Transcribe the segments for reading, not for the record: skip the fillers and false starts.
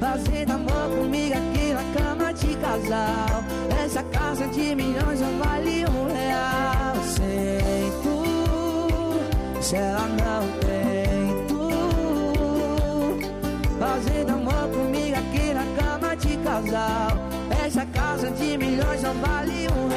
fazendo amor comigo aqui na cama de casal. Essa casa de milhões não vale R$1. Sem tu, se ela não tem tu, fazendo amor comigo aqui na cama de casal. Essa casa de milhões não vale R$1.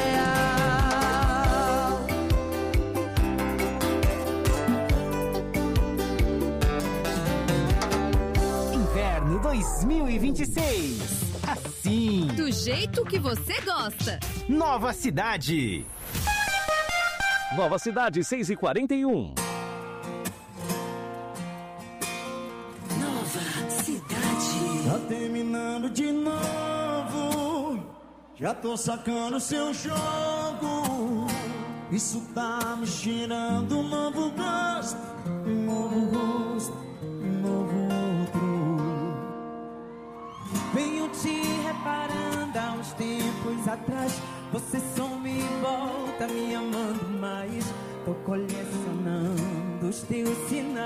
Inverno 2026. Assim, do jeito que você gosta. Nova Cidade. Nova Cidade, 6h41. Nova Cidade. Tá terminando de novo, já tô sacando seu jogo. Isso tá me cheirando um novo gosto, um novo rosto, um novo outro. Venho te reparando há uns tempos atrás. Você some e volta me amando mais. Tô colecionando os teus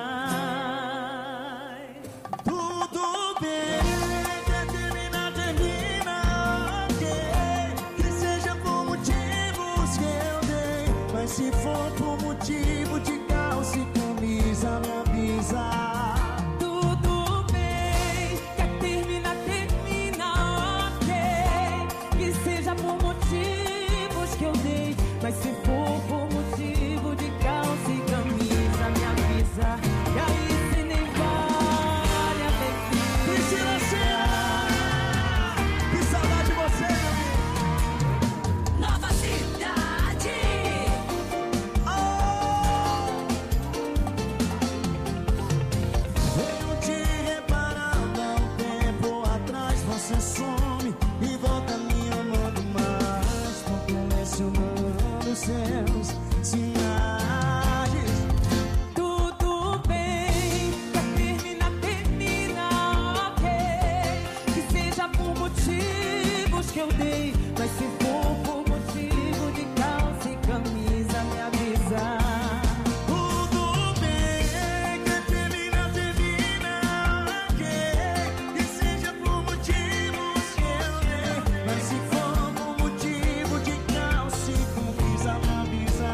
sinais. Tudo bem, quer terminar, termina, ok. Que seja por motivos que eu dei. Mas se for por motivo de calça e camisa, me avisa. Tudo bem, quer terminar, termina, ok. Que seja por motivos que eu dei. Mas se for por motivo de calça e camisa, me avisa. E aí se nem vale a bebida. Priscila Senna, que saudade de você, meu amigo. Nova Cidade. Venho te reparando há um tempo atrás. Você some e volta me amando mais. Tô colecionando seus sinais. Tudo bem, quer terminar, termina, ok. Que seja por motivos que eu dei. Mas se for por motivo de calça e camisa, me avisa. Tudo bem, quer terminar, termina, ok. Que seja por motivos que eu dei. Mas se for por motivo de calça e camisa, me avisa.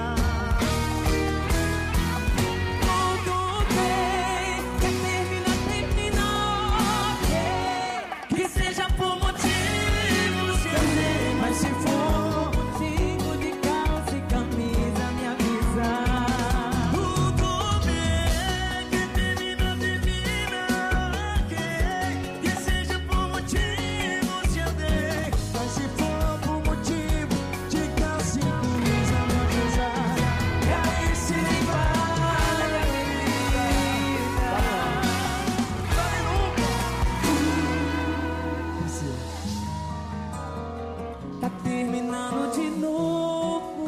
Tudo bem, quer terminar, termina, ok. Que seja por motivos que eu dei. Mas se for por motivo de calça e camisa, me avisa. Tudo bem, quer terminar, termina, ok. Que seja por motivos que eu dei. Mas se for por motivo de calça e camisa, me avisa. E aí se nem vale a bebida. Vai nunca. Tá terminando de novo.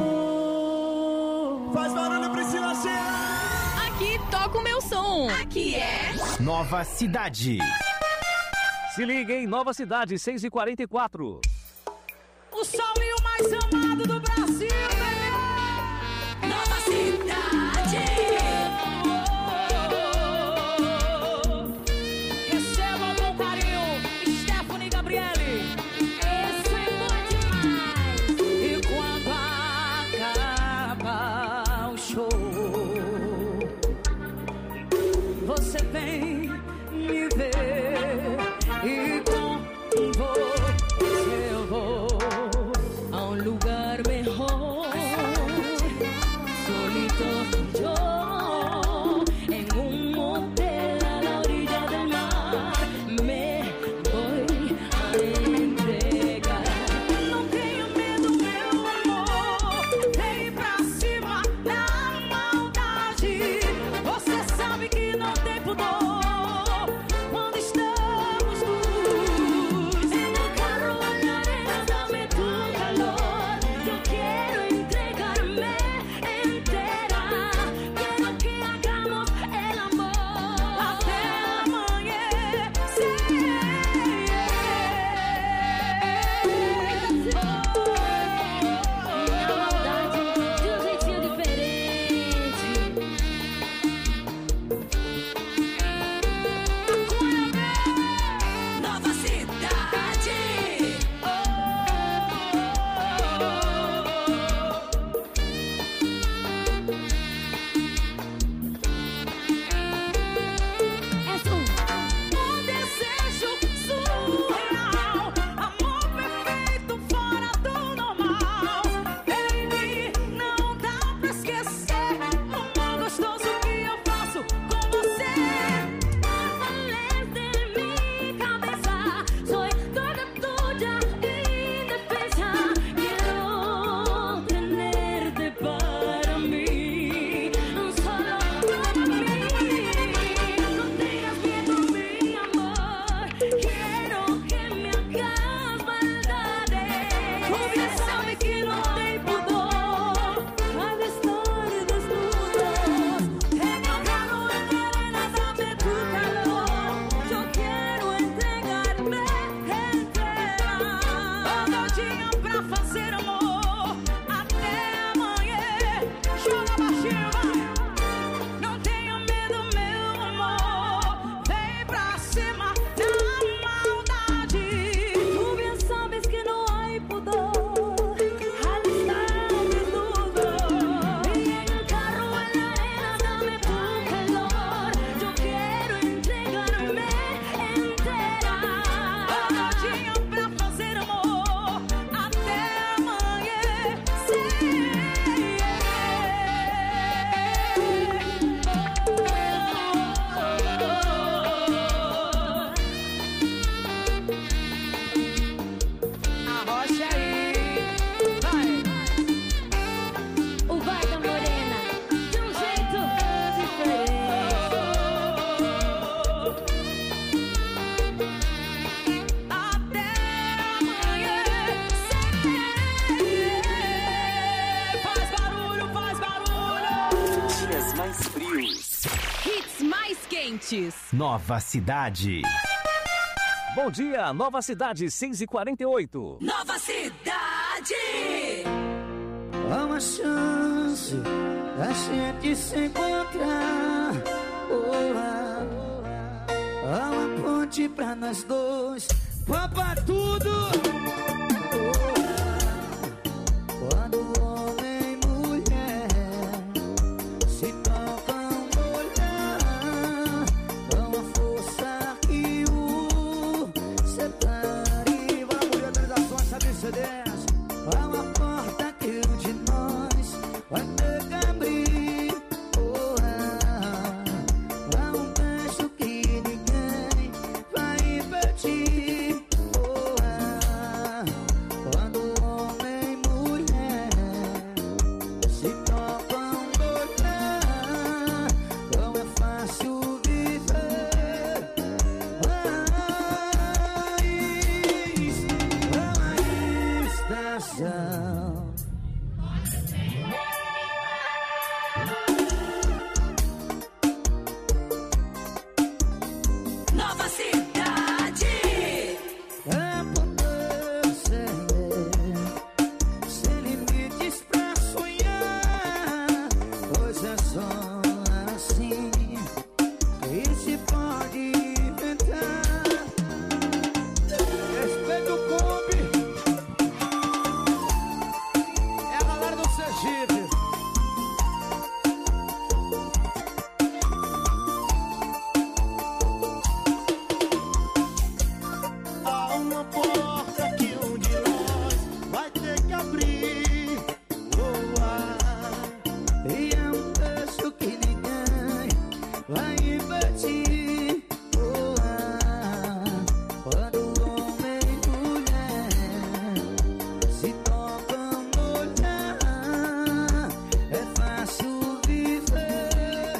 Faz barulho, Priscila Senna. Aqui toca o meu som. Aqui é Nova Cidade. Se liga, hein? Nova Cidade, 6h44. O solinho mais amado do Brasil, bebê. Nova Cidade. Recebam com carinho Stephanie e Gabriele. Isso é bom demais. E quando acaba o show, você vem me ver. E com você eu vou a um lugar melhor. Solito yo ouvintes. Nova Cidade. Bom dia, Nova Cidade, 6h48. Nova Cidade. Há uma chance da gente se encontrar. Há uma ponte pra nós dois. Papa tudo. Quando homem e mulher se tocam no olhar, há uma força que o separe. Vamos de organizações, sabe CDs. Há uma porta que um de nós vai ter que abrir. Há um beijo que ninguém vai impedir. Quando homem e mulher se tocam no olhar, não é fácil viver. Uma estação. Nova Cidade. É poder ser sem limites pra sonhar, pois é só assim que se pode inventar. Respeito o Kombi, é a galera do Sergipe. Há uma porta que um de nós vai ter que abrir. E é um beijo que ninguém vai impedir. Quando homem e mulher se tocam no olhar, é fácil viver.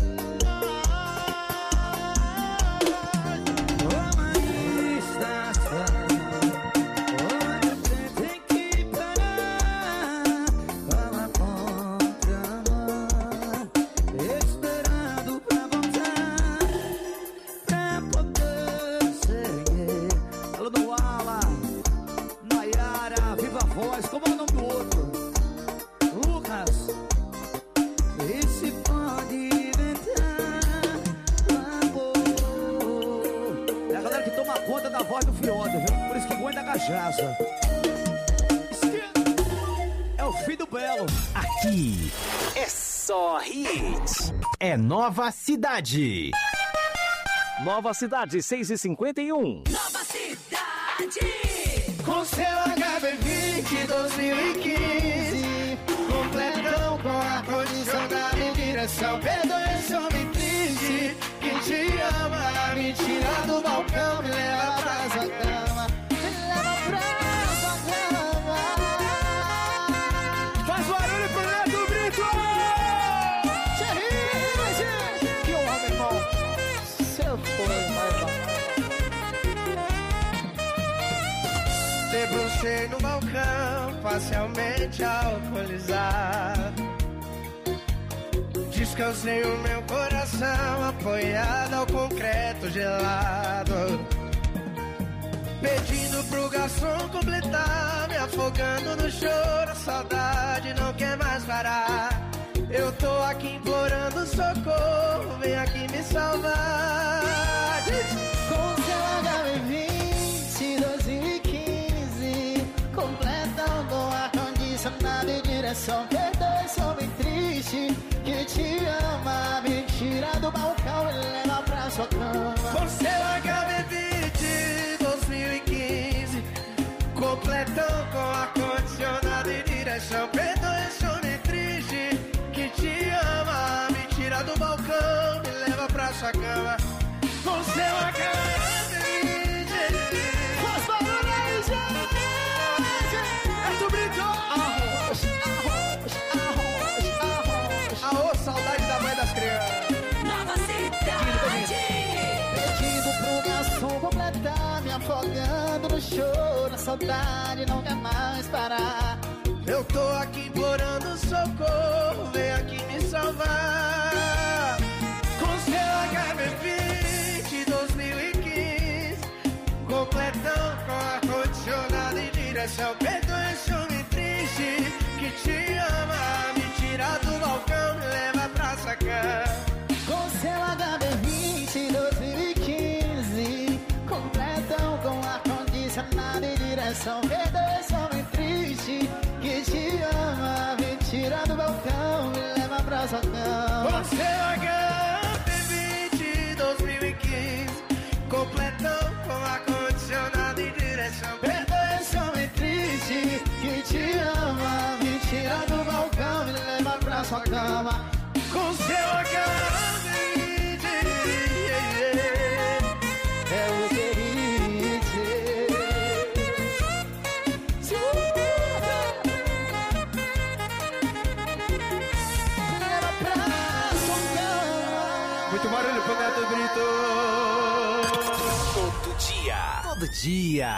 Uma estação onde o trem tem que parar. Uma contramão esperando pra voltar, pra poder seguir. Alô, do Ala, Nayara, Viva a Voz, como é o nome do outro? Lucas. E se pode inventar amor. É a galera que toma conta da voz do Fioda, viu? Por isso que aguenta a cachaça. É o filho do Belo. Aqui é só hits. É Nova Cidade. Nova Cidade, 6h51. Nova Cidade. Com seu HB20 2015, completão com ar-condicionado em direção. Perdoe esse homem triste que te ama, me tira do balcão, me leva pra sua cama, me leva pra sua cama. Faz barulho pro Neto Brito! Que homem bom! Seu foi mais bom. Debrucei no balcão, parcialmente alcoolizado. Descansei o meu coração, apoiado ao concreto gelado. Pedindo pro garçom completar, me afogando no choro, a saudade não quer mais parar. Eu tô aqui implorando socorro, vem aqui me salvar. Com seu HB20 2015, completão com ar-condicionado em direção. Perdoe, sou bem triste que te ama, me tira do balcão e leva pra sua cama. Com seu HB20 2015, completão com ar-condicionado em direção. Perdoe, sou bem triste que te ama, me tira do balcão, me leva pra sua cama. Com seu HB20. Faz barulho aí, gente! É tu Brito! Arroz, saudade da mãe das crianças. Nova Cidade. Pedido pro garçom completar, me afogando no choro, a saudade não quer mais parar. Eu tô aqui implorando socorro, vem aqui me salvar. Com seu HB20 completão com ar-condicionado e direção. Perdoe esse homem triste que te ama, me tira do balcão, me leva pra sacar. Com seu HB20 2015, completão com ar-condicionado e direção. Perdoe esse homem triste que te ama, me tira do balcão, me leva pra sua cama. Com seu HB20 2015, completão com ar-condicionado e direção. Perdoe esse homem triste que te ama, me tira do balcão, me leva pra sua cama. Com seu HB20, é o que leva pra sua cama. muito barulho pro Neto Brito. Todo dia.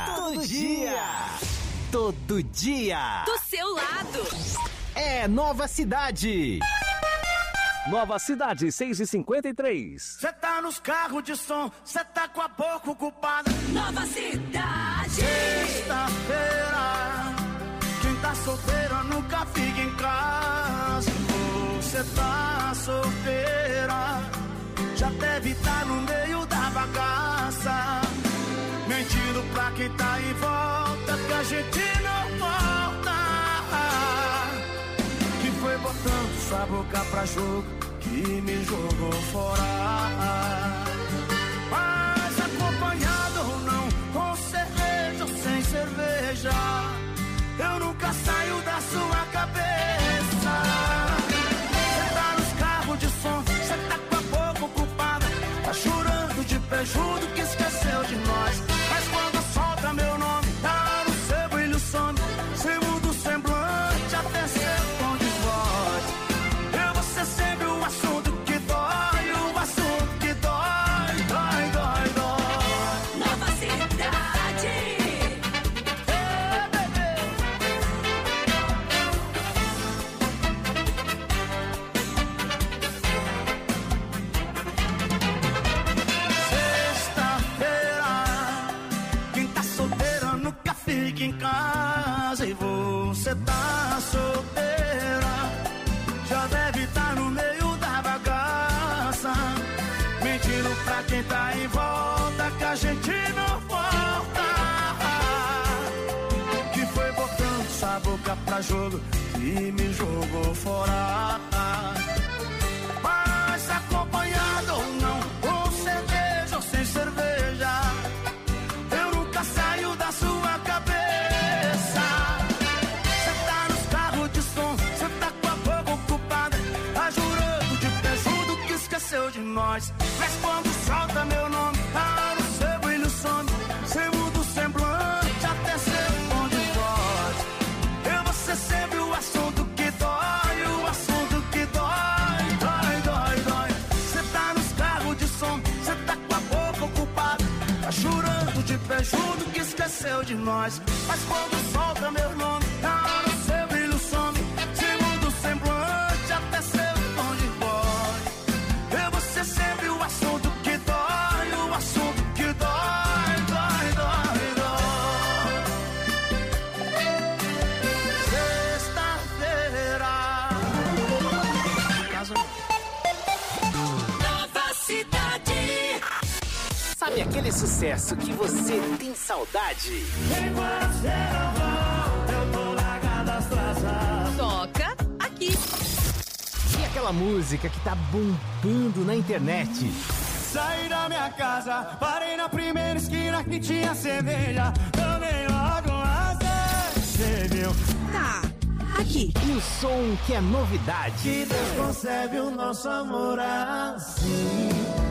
Todo dia. Do seu lado. É Nova Cidade. Nova Cidade, 6h53. Cê tá nos carros de som, cê tá com a boca ocupada. Nova Cidade. Sexta-feira, quem tá solteiro nunca fica em casa. Você tá solteira, já deve estar no meio da bagaça, mentindo pra quem tá em volta que a gente não volta. Que foi botando sua boca pra jogo que me jogou fora. Mas acompanhado ou não, com cerveja ou sem cerveja, eu nunca saio da sua cabeça. Cê tá nos carros de som, cê tá com a boca ocupada, tá chorando de pejudo que esqueceu de nós. Mas quando solta meu nome, tá no seu brilho some, cê muda o semblante até seu tom de voz. Eu vou ser sempre o assunto que dói, o assunto que dói, dói, dói, dói. Nova Cidade. Sexta-feira, quem tá solteira nunca fica em casa. E você tá solteira, já deve estar no meio da bagaça, mentindo pra quem tá em volta que a gente não volta. Que foi botando sua boca pra jogo que me jogou fora. Mas acompanhado ou não, com cerveja ou sem cerveja, eu nunca saio da sua cabeça. Cê tá nos carros de som, cê tá com a boca ocupada, tá jurando de pejudo que esqueceu de nós. Mas quando solta meu nome, tá no seu brilho some, cê muda o semblante até seu tom de voz. Eu vou ser sempre o assunto que dói, o assunto que dói, dói, dói, dói. Cê tá nos carros de som, cê tá com a boca ocupada, tá chorando de pejudo que esqueceu de nós. Mas quando solta meu nome, tá no seu brilho some, cê muda o semblante até seu tom de voz. Eu vou ser sempre o assunto que dói, o assunto que dói, dói, dói, dói. Sexta-feira. Nova Cidade. Sabe aquele sucesso que você tem saudade? Enquanto você não volta, eu tô largado às traças. Toca aqui. E aquela música que tá bombando na internet? Saí da minha casa, parei na primeira esquina que tinha cerveja. Tomei logo uma cerveja. Tá aqui. E o som que é novidade? Que Deus concebe o nosso amor assim,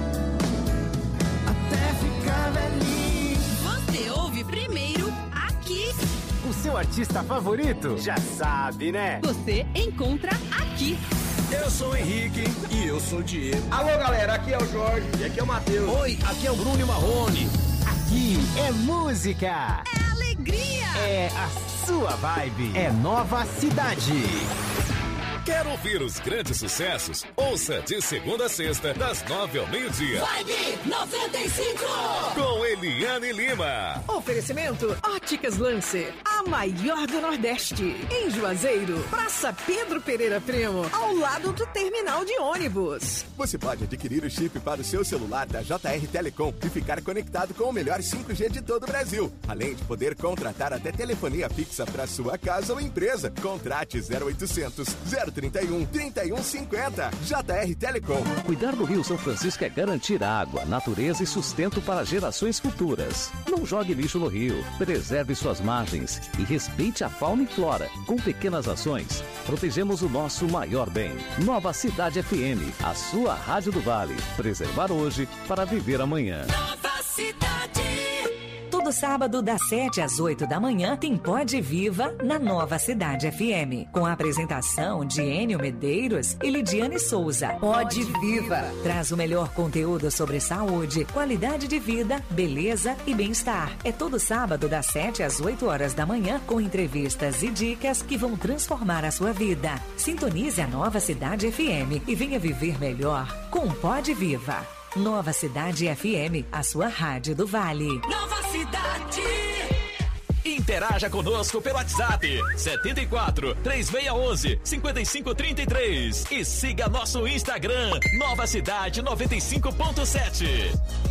até ficar velhinho. Você ouve primeiro aqui. O seu artista favorito? Já sabe, né? Você encontra aqui. Eu sou o Henrique e eu sou o Diego. Alô, galera, aqui é o Jorge e aqui é o Matheus. Oi, aqui é o Bruno e Marrone. Aqui é música. É alegria. É a sua vibe. É Nova Cidade. Quer ouvir os grandes sucessos? Ouça de segunda a sexta, das 9 ao meio-dia. Vibe 95! Com Eliane Lima. Oferecimento Óticas Lancer, a maior do Nordeste. Em Juazeiro, Praça Pedro Pereira Primo, ao lado do terminal de ônibus. Você pode adquirir o chip para o seu celular da JR Telecom e ficar conectado com o melhor 5G de todo o Brasil. Além de poder contratar até telefonia fixa para sua casa ou empresa. Contrate 0800 031 3150. JR Telecom. Cuidar do Rio São Francisco é garantir água, natureza e sustento para gerações futuras. Não jogue lixo no rio, preserve suas margens e respeite a fauna e flora. Com pequenas ações, protegemos o nosso maior bem. Nova Cidade FM, a sua Rádio do Vale. Preservar hoje para viver amanhã. Nova Cidade. Todo sábado, das 7 às 8 da manhã, tem Pode Viva na Nova Cidade FM. Com a apresentação de Enio Medeiros e Lidiane Souza. Pode Viva traz o melhor conteúdo sobre saúde, qualidade de vida, beleza e bem-estar. É todo sábado, das 7 às 8 horas da manhã, com entrevistas e dicas que vão transformar a sua vida. Sintonize a Nova Cidade FM e venha viver melhor com Pode Viva. Nova Cidade FM, a sua rádio do Vale. Nova Cidade. Interaja conosco pelo WhatsApp 74 3611 5533 e siga nosso Instagram Nova Cidade 95.7.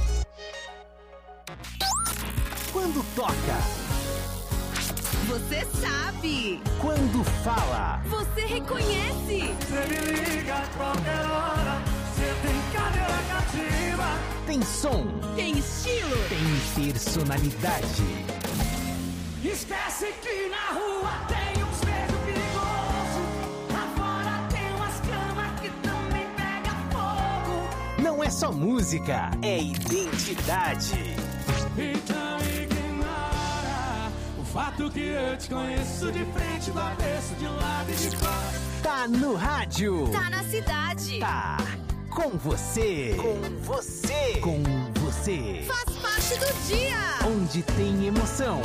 Quando toca, Você sabe. quando fala, Você reconhece. Você me liga a qualquer hora. Você tem cadeira cativa. tem som, Tem estilo. tem personalidade. Esquece que na rua tem uns beijos perigosos. Lá fora tem umas camas que também pega fogo. Não é só música, é identidade. Então ignora o fato que eu te conheço de frente, do avesso, de lado e de fora. Tá no rádio. Tá na cidade. Tá com você. Com você. Com você. Faz parte do dia. Onde tem emoção.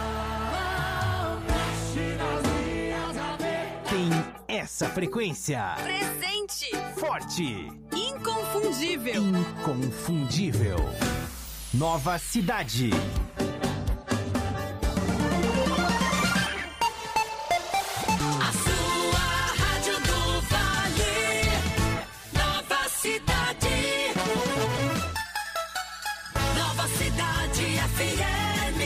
Tem essa frequência. Presente. Forte. Inconfundível. Inconfundível. Nova Cidade. A sua Rádio do Vale. Nova Cidade. Nova Cidade FM.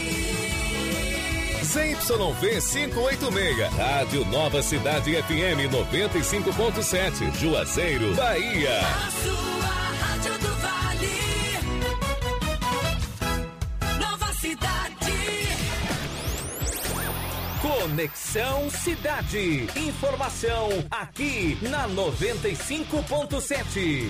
ZYV 586, Rádio Nova Cidade FM 95.7, Juazeiro, Bahia. A sua Rádio do Vale. Nova Cidade. Conexão Cidade. Informação aqui na 95.7.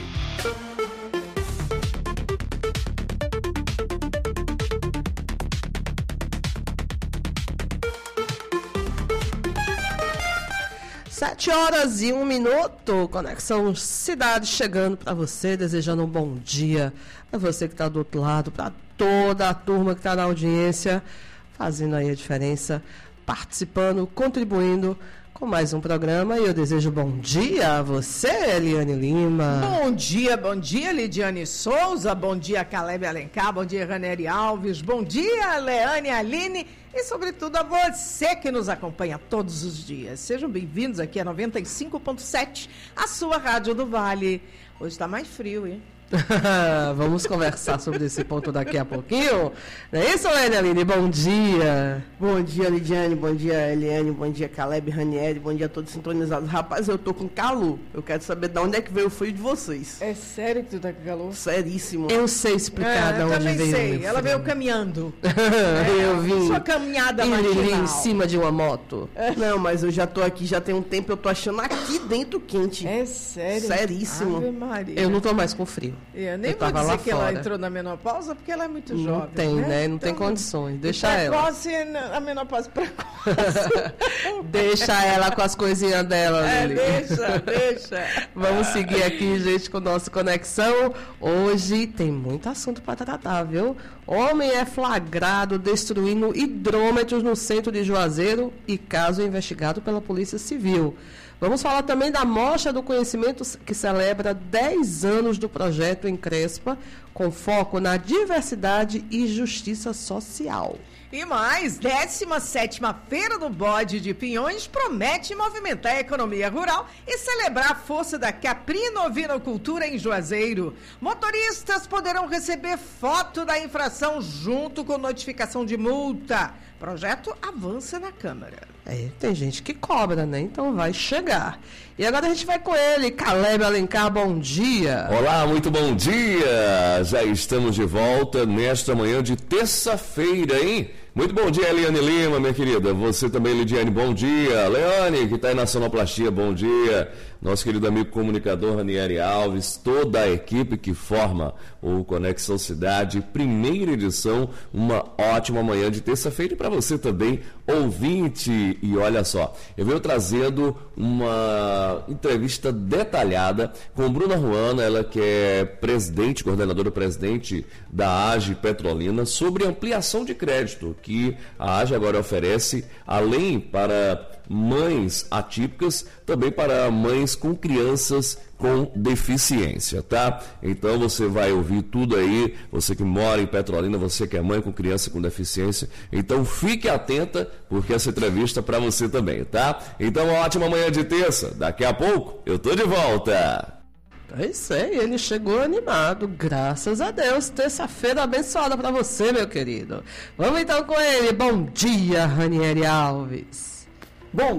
Sete horas e 1 minuto, Conexão Cidade chegando para você, desejando um bom dia para você que está do outro lado, para toda a turma que está na audiência, fazendo aí a diferença, participando, contribuindo com mais um programa. E eu desejo bom dia a você, Eliane Lima. Bom dia, Lidiane Souza, bom dia, Caleb Alencar, bom dia, Ranieri Alves, bom dia, Leane Aline e, sobretudo, a você que nos acompanha todos os dias. Sejam bem-vindos aqui a 95.7, a sua Rádio do Vale. Hoje está mais frio, hein? Vamos conversar sobre esse ponto daqui a pouquinho. Não é isso, Aline? Bom dia. Bom dia, Lidiane. Bom dia, Eliane. Bom dia, Caleb, Ranieri. Bom dia a todos sintonizados. Rapaz, eu tô com calor. Eu quero saber de onde é que veio o frio de vocês. É sério que tu tá com calor? Seríssimo. Eu sei explicar de onde veio. Eu também sei. Ela veio caminhando. Eu vim. Sua caminhada matinal. Em cima de uma moto. Não, mas eu já tô aqui, já tem um tempo, eu tô achando aqui dentro quente. É sério? Seríssimo. Ave Maria. Eu não tô mais com frio. Eu nem vou dizer que ela entrou na menopausa, porque ela é muito jovem. Não tem, né? Não tem condições. Deixa ela. Precoce, a menopausa precoce. Deixa ela com as coisinhas dela, Lili. Deixa. Vamos seguir aqui, gente, com nossa conexão. Hoje tem muito assunto para tratar, viu? Homem é flagrado destruindo hidrômetros no centro de Juazeiro e caso investigado pela Polícia Civil. Vamos falar também da Mostra do Conhecimento, que celebra 10 anos do projeto em Crespa, com foco na diversidade e justiça social. E mais, 17ª Feira do Bode de Pinhões promete movimentar a economia rural e celebrar a força da caprino-ovinocultura em Juazeiro. Motoristas poderão receber foto da infração junto com notificação de multa. Projeto avança na Câmara. Tem gente que cobra, né? Então vai chegar. E agora a gente vai com ele, Caleb Alencar, bom dia. Olá, muito bom dia. Já estamos de volta nesta manhã de terça-feira, hein? Muito bom dia, Eliane Lima, minha querida. Você também, Lidiane, bom dia. Leane, que está aí na sonoplastia, bom dia. Nosso querido amigo comunicador Ranieri Alves, toda a equipe que forma o Conexão Cidade, primeira edição, uma ótima manhã de terça-feira. E para você também, ouvinte. E olha só, eu venho trazendo uma entrevista detalhada com Bruna Ruana, ela que é presidente, coordenadora presidente da AGE Petrolina, sobre ampliação de crédito que a AGE agora oferece, além para mães atípicas, também para mães com crianças com deficiência, tá? Então você vai ouvir tudo aí, você que mora em Petrolina, você que é mãe com criança com deficiência, então fique atenta, porque essa entrevista é para você também, tá? Então uma ótima manhã de terça, daqui a pouco eu tô de volta. Eu sei, ele chegou animado, graças a Deus. Terça-feira abençoada para você, meu querido. Vamos então com ele. Bom dia, Ranieri Alves. Bom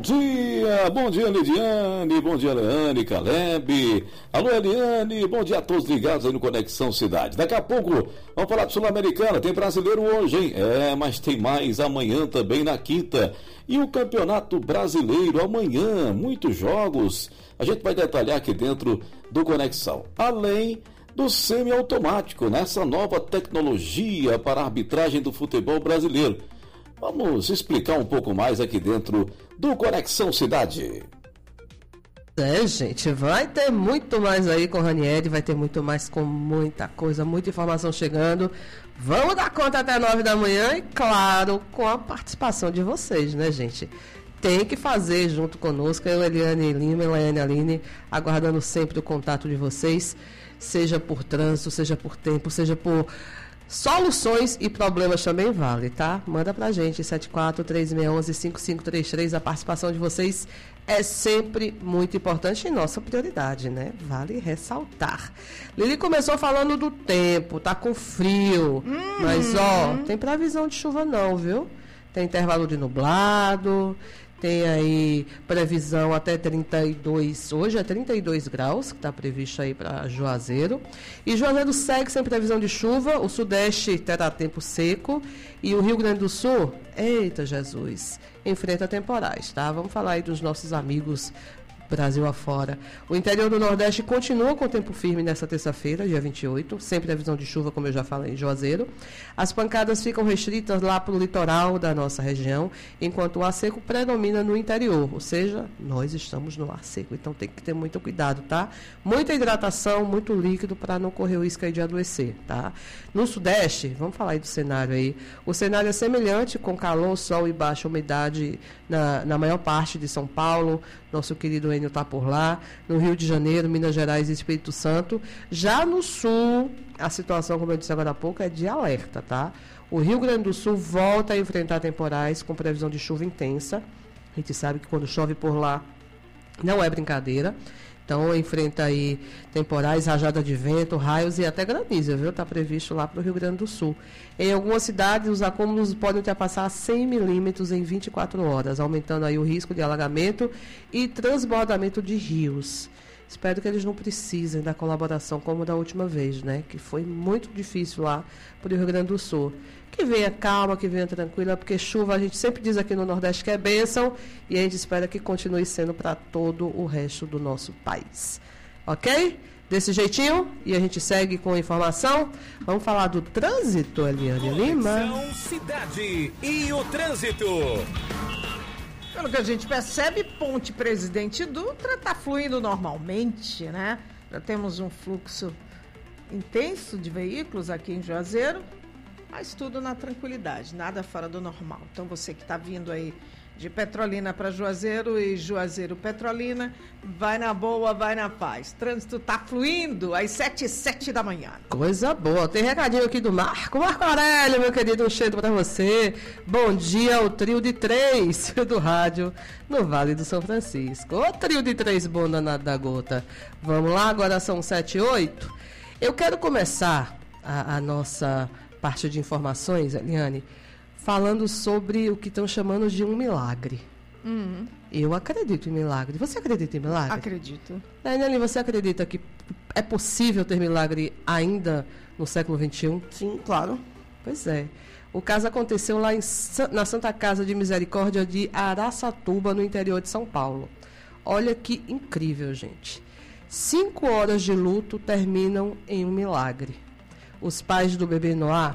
dia Lidiane, bom dia Leane, Caleb. Alô Eliane, bom dia a todos ligados aí no Conexão Cidade. Daqui a pouco vamos falar de Sul-Americana, tem brasileiro hoje, hein? Mas tem mais amanhã também na quinta. E o Campeonato Brasileiro amanhã, muitos jogos. A gente vai detalhar aqui dentro do Conexão. Além do semiautomático, nessa nova tecnologia para a arbitragem do futebol brasileiro. Vamos explicar um pouco mais aqui dentro do Conexão Cidade. Gente, vai ter muito mais aí com o Ranieri, vai ter muito mais com muita coisa, muita informação chegando. Vamos dar conta até 9 da manhã e, claro, com a participação de vocês, né, gente? Tem que fazer junto conosco, eu, Eliane Lima e Leane Aline, aguardando sempre o contato de vocês, seja por trânsito, seja por tempo, seja por soluções e problemas também vale, tá? Manda pra gente, 74-3611-5533, a participação de vocês é sempre muito importante e nossa prioridade, né? Vale ressaltar. Lili começou falando do tempo, tá com frio, mas tem previsão de chuva não, viu? Tem intervalo de nublado, tem aí previsão até 32, hoje é 32 graus, que está previsto aí para Juazeiro. E Juazeiro segue sem previsão de chuva, o Sudeste terá tempo seco e o Rio Grande do Sul, eita Jesus, enfrenta temporais, tá? Vamos falar aí dos nossos amigos Brasil afora. O interior do Nordeste continua com tempo firme nesta terça-feira, dia 28, sem previsão de chuva, como eu já falei, em Juazeiro. As pancadas ficam restritas lá para o litoral da nossa região, enquanto o ar seco predomina no interior, ou seja, nós estamos no ar seco, então tem que ter muito cuidado, tá? Muita hidratação, muito líquido para não correr o risco aí de adoecer, tá? No Sudeste, vamos falar aí do cenário aí, o cenário é semelhante, com calor, sol e baixa umidade na maior parte de São Paulo, nosso querido Enio está por lá, no Rio de Janeiro, Minas Gerais e Espírito Santo. Já no Sul, a situação, como eu disse agora há pouco, é de alerta, tá? O Rio Grande do Sul volta a enfrentar temporais com previsão de chuva intensa. A gente sabe que quando chove por lá, não é brincadeira. Então, enfrenta aí temporais, rajada de vento, raios e até granizo, viu? Está previsto lá para o Rio Grande do Sul. Em algumas cidades, os acúmulos podem ultrapassar 100 milímetros em 24 horas, aumentando aí o risco de alagamento e transbordamento de rios. Espero que eles não precisem da colaboração como da última vez, né? Que foi muito difícil lá para o Rio Grande do Sul. Que venha calma, que venha tranquila, porque chuva a gente sempre diz aqui no Nordeste que é bênção e a gente espera que continue sendo para todo o resto do nosso país. Ok? Desse jeitinho, e a gente segue com a informação. Vamos falar do trânsito, Eliane Lima. Conexão Cidade e o trânsito. Pelo que a gente percebe, Ponte Presidente Dutra está fluindo normalmente, né? Já temos um fluxo intenso de veículos aqui em Juazeiro, mas tudo na tranquilidade, nada fora do normal. Então você que está vindo aí de Petrolina para Juazeiro e Juazeiro Petrolina. Vai na boa, vai na paz. Trânsito tá fluindo às 7h07 da manhã. Coisa boa. Tem recadinho aqui do Marco Aurélio, meu querido, um cheiro para você. Bom dia ao trio de 3 do rádio no Vale do São Francisco. Ô trio de 3 bom danado da gota. Vamos lá, agora são 7h08. Eu quero começar a nossa parte de informações, Eliane, falando sobre o que estão chamando de um milagre. Eu acredito em milagre. Você acredita em milagre? Acredito. Eliane, você acredita que é possível ter milagre ainda no século XXI? Sim, claro. Pois é. O caso aconteceu lá na Santa Casa de Misericórdia de Araçatuba, no interior de São Paulo. Olha que incrível, gente. 5 horas de luto terminam em um milagre. Os pais do bebê Noah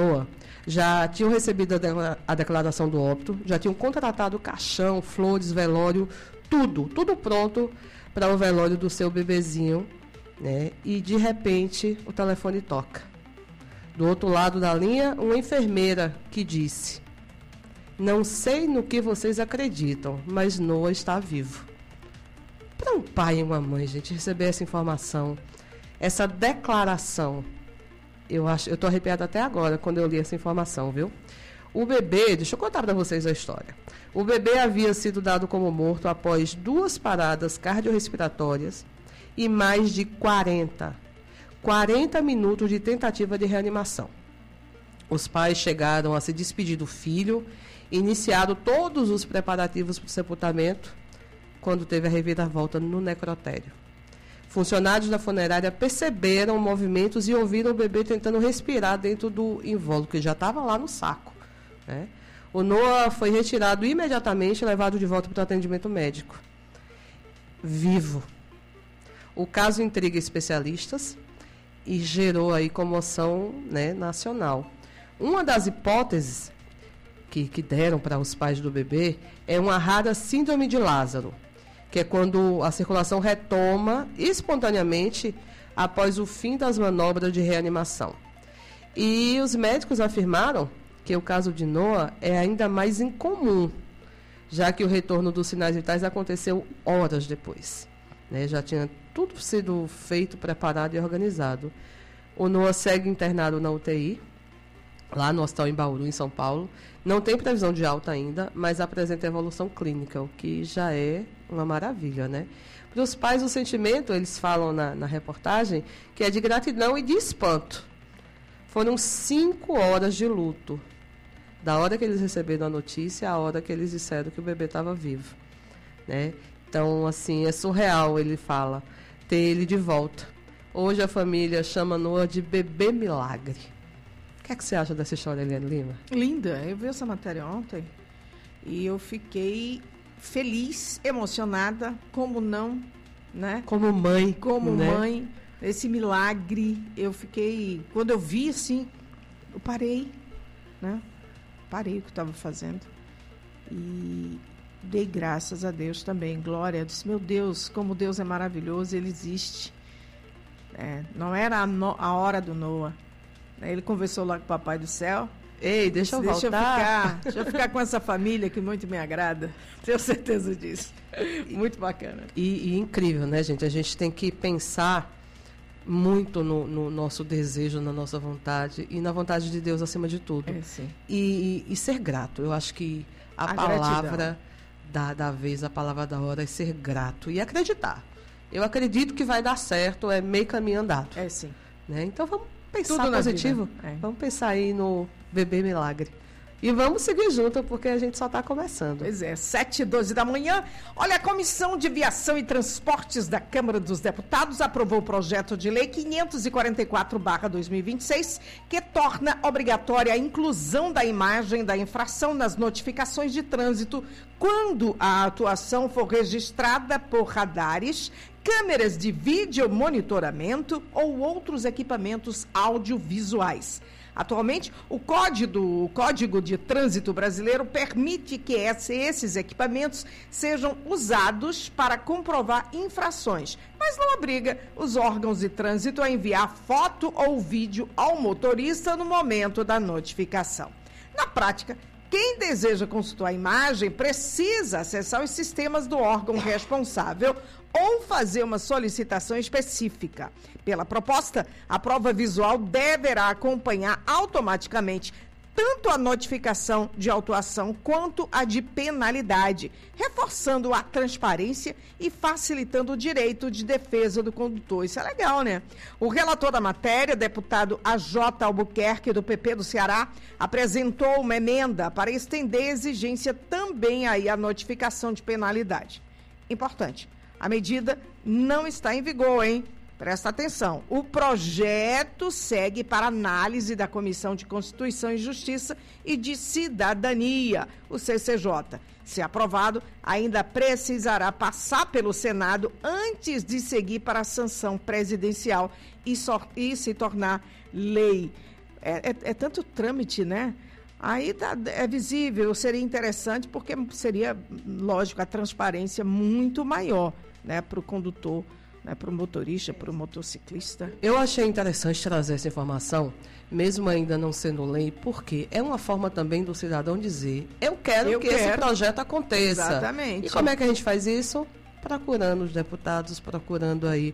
já tinham recebido a declaração do óbito, já tinham contratado caixão, flores, velório, tudo pronto para o velório do seu bebezinho, né? E de repente o telefone toca. Do outro lado da linha, uma enfermeira que disse: "Não sei no que vocês acreditam, mas Noah está vivo." Para um pai e uma mãe, gente, receber essa informação, essa declaração, eu tô arrepiada até agora quando eu li essa informação, viu? O bebê, deixa eu contar para vocês a história. O bebê havia sido dado como morto após 2 paradas cardiorrespiratórias e mais de 40 minutos de tentativa de reanimação. Os pais chegaram a se despedir do filho, iniciaram todos os preparativos para o sepultamento, quando teve a reviravolta no necrotério. Funcionários da funerária perceberam movimentos e ouviram o bebê tentando respirar dentro do invólucro, que já estava lá no saco, né? O Noah foi retirado imediatamente e levado de volta para o atendimento médico. Vivo. O caso intriga especialistas e gerou aí comoção, né, nacional. Uma das hipóteses que deram para os pais do bebê é uma rara síndrome de Lázaro, que é quando a circulação retoma espontaneamente após o fim das manobras de reanimação. E os médicos afirmaram que o caso de Noah é ainda mais incomum, já que o retorno dos sinais vitais aconteceu horas depois, né? Já tinha tudo sido feito, preparado e organizado. O Noah segue internado na UTI, lá no Hospital em Bauru, em São Paulo. Não tem previsão de alta ainda, mas apresenta evolução clínica, o que já é uma maravilha, né? Para os pais, o sentimento, eles falam na reportagem, que é de gratidão e de espanto. Foram 5 horas de luto, da hora que eles receberam a notícia à hora que eles disseram que o bebê estava vivo, né? Então, assim, é surreal, ele fala, ter ele de volta. Hoje a família chama Noah de bebê milagre. O que é que você acha dessa história, Eliane Lima? Linda. Eu vi essa matéria ontem e eu fiquei feliz, emocionada, como não, né? Como mãe. Como né? mãe. Esse milagre, eu fiquei... Quando eu vi, assim, eu parei, né? Parei o que eu estava fazendo e dei graças a Deus também. Glória. Eu disse, meu Deus, como Deus é maravilhoso, Ele existe. Não era a hora do Noah. Ele conversou lá com o Papai do Céu. Ei, deixa eu voltar. Deixa eu ficar com essa família que muito me agrada. Tenho certeza disso. Muito bacana. E incrível, né, gente? A gente tem que pensar muito no nosso desejo, na nossa vontade e na vontade de Deus acima de tudo. Sim. E ser grato. Eu acho que a palavra da vez, a palavra da hora é ser grato e acreditar. Eu acredito que vai dar certo, é meio caminho andado. Sim. Né? Então vamos pensar tudo positivo. Vamos pensar aí no bebê milagre. E vamos seguir junto, porque a gente só está começando. Pois é, 7h12 da manhã. Olha, a Comissão de Viação e Transportes da Câmara dos Deputados aprovou o projeto de lei 544/2026, que torna obrigatória a inclusão da imagem da infração nas notificações de trânsito quando a atuação for registrada por radares, câmeras de vídeo monitoramento ou outros equipamentos audiovisuais. Atualmente, o Código de Trânsito Brasileiro permite que esses equipamentos sejam usados para comprovar infrações, mas não obriga os órgãos de trânsito a enviar foto ou vídeo ao motorista no momento da notificação. Na prática, Quem deseja consultar a imagem precisa acessar os sistemas do órgão responsável ou fazer uma solicitação específica. Pela proposta, a prova visual deverá acompanhar automaticamente tanto a notificação de autuação quanto a de penalidade, reforçando a transparência e facilitando o direito de defesa do condutor. Isso é legal, né? O relator da matéria, deputado AJ Albuquerque, do PP do Ceará, apresentou uma emenda para estender a exigência também aí à notificação de penalidade. Importante, a medida não está em vigor, hein? Presta atenção, o projeto segue para análise da Comissão de Constituição e Justiça e de Cidadania, o CCJ. Se aprovado, ainda precisará passar pelo Senado antes de seguir para a sanção presidencial e se tornar lei. É tanto trâmite, né? Aí é visível, seria interessante, porque seria, lógico, a transparência muito maior, né, para o condutor, para o motorista, para o motociclista. Eu achei interessante trazer essa informação, mesmo ainda não sendo lei, porque é uma forma também do cidadão dizer, eu quero que esse projeto aconteça. Exatamente. E como é que a gente faz isso? Procurando os deputados, procurando aí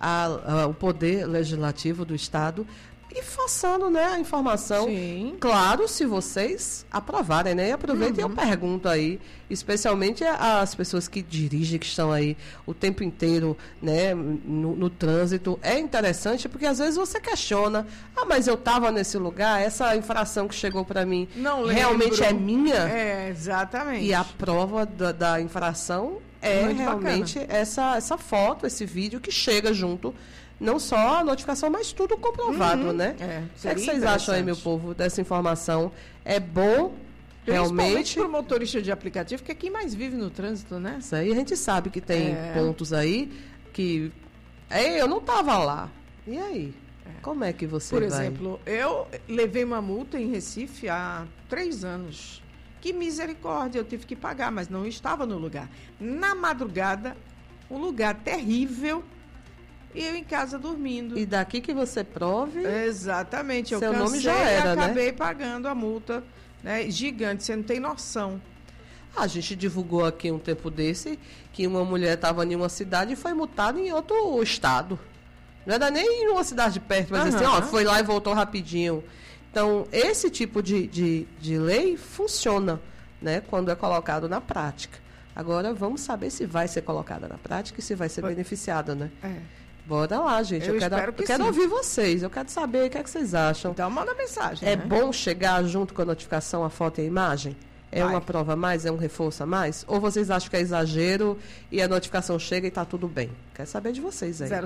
o poder legislativo do Estado e forçando, né, a informação. Sim. Claro, se vocês aprovarem, né? E aproveitem e eu pergunto aí, especialmente as pessoas que dirigem, que estão aí o tempo inteiro, né, no trânsito. É interessante porque às vezes você questiona, mas eu estava nesse lugar, essa infração que chegou para mim realmente é minha? É, exatamente. E a prova da infração é muito realmente essa foto, esse vídeo que chega junto. Não só a notificação, mas tudo comprovado, né? O que vocês acham aí, meu povo, dessa informação? É bom, realmente? Principalmente para o motorista de aplicativo, que é quem mais vive no trânsito, né? Isso aí a gente sabe que tem pontos aí que... eu não estava lá. E aí? Como é que você vai? Por exemplo, eu levei uma multa em Recife há 3 anos. Que misericórdia, eu tive que pagar, mas não estava no lugar. Na madrugada, um lugar terrível... E eu em casa dormindo. E daqui que você prove... Exatamente. Eu seu cansei nome já era, e acabei né? pagando a multa, né, gigante. Você não tem noção. A gente divulgou aqui um tempo desse que uma mulher estava em uma cidade e foi multada em outro estado. Não era nem em uma cidade perto, mas assim, foi lá e voltou rapidinho. Então, esse tipo de lei funciona, né, quando é colocado na prática. Agora, vamos saber se vai ser colocada na prática e se vai ser beneficiada, né? Bora lá, gente. Eu quero ouvir vocês. Eu quero saber o que é que vocês acham. Então, manda mensagem. É bom chegar junto com a notificação, a foto e a imagem? É uma prova a mais? É um reforço a mais? Ou vocês acham que é exagero e a notificação chega e está tudo bem? Quero saber de vocês aí.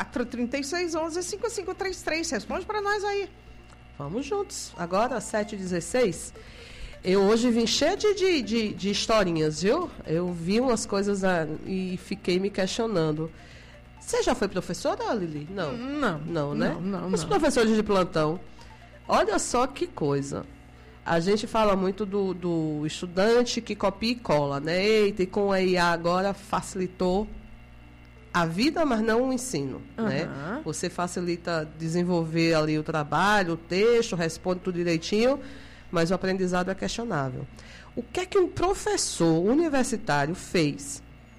074-3611-5533. Responde para nós aí. Vamos juntos. Agora, 7h16. Eu hoje vim cheia de historinhas, viu? Eu vi umas coisas e fiquei me questionando. Você já foi professora, Lili? Não. Não, né? Não. Os professores de plantão. Olha só que coisa. A gente fala muito do estudante que copia e cola, né? Eita, e com a IA agora facilitou a vida, mas não o ensino, né? Você facilita desenvolver ali o trabalho, o texto, responde tudo direitinho, mas o aprendizado é questionável. O que é que um professor universitário fez?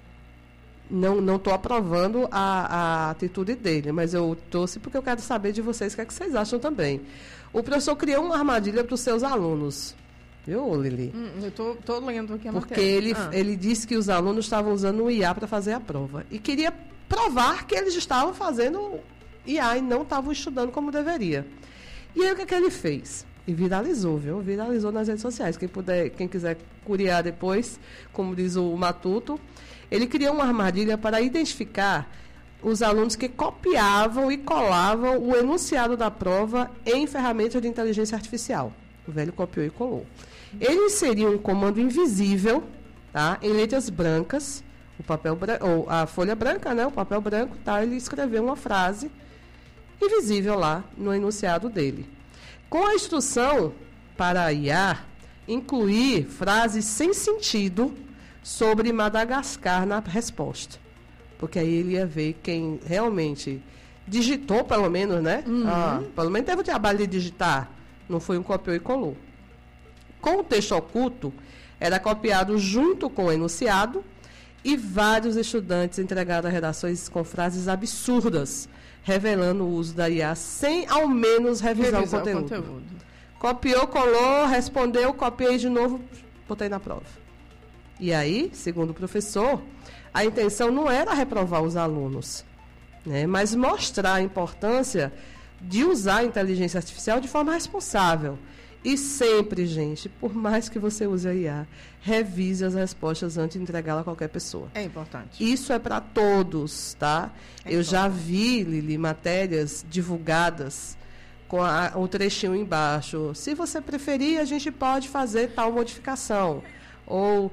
Não estou aprovando a atitude dele, mas eu trouxe porque eu quero saber de vocês o que é que vocês acham também. O professor criou uma armadilha para os seus alunos. Viu, Lili? Eu estou lendo aqui a porque matéria. Ele disse que os alunos estavam usando o IA para fazer a prova. E queria provar que eles estavam fazendo IA e não estavam estudando como deveria. E aí o que é que ele fez? E viralizou, viu? Viralizou nas redes sociais. Quem quiser curiar depois, como diz o Matuto, ele criou uma armadilha para identificar os alunos que copiavam e colavam o enunciado da prova em ferramentas de inteligência artificial. O velho copiou e colou. Ele inseriu um comando invisível, tá, em letras brancas, ou a folha branca, né, o papel branco, tá, ele escreveu uma frase invisível lá no enunciado dele. Com a instrução para a IA incluir frases sem sentido sobre Madagascar na resposta. Porque aí ele ia ver quem realmente digitou, pelo menos, né? Pelo menos teve o trabalho de digitar. Não foi um copiou e colou. com o texto oculto, era copiado junto com o enunciado e vários estudantes entregaram redações com frases absurdas, revelando o uso da IA sem, ao menos, revisar o conteúdo. Copiou, colou, respondeu, copiei de novo, botei na prova. E aí, segundo o professor, a intenção não era reprovar os alunos, né, mas mostrar a importância de usar a inteligência artificial de forma responsável. E sempre, gente, por mais que você use a IA, revise as respostas antes de entregá-la a qualquer pessoa. É importante. Isso é para todos, tá? Eu já vi, Lili, matérias divulgadas com um trechinho embaixo. Se você preferir, a gente pode fazer tal modificação. Ou